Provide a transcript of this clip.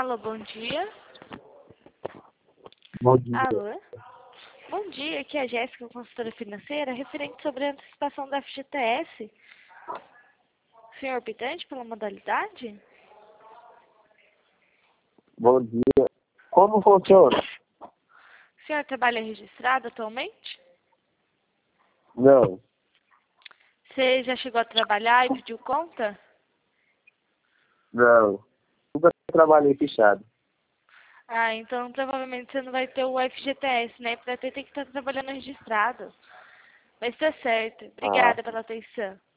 Alô, bom dia. Bom dia. Alô? Bom dia, aqui é a Jéssica, consultora financeira, referente sobre a antecipação da FGTS. Senhor optante pela modalidade? Bom dia. Como funciona? O senhor trabalha registrado atualmente? Não, Você já chegou a trabalhar e pediu conta? não. Nunca trabalhei fichado. Ah, então provavelmente você não vai ter o FGTS, né? Para ter, tem que estar trabalhando registrado. Mas tá certo. Ah, Obrigada pela atenção.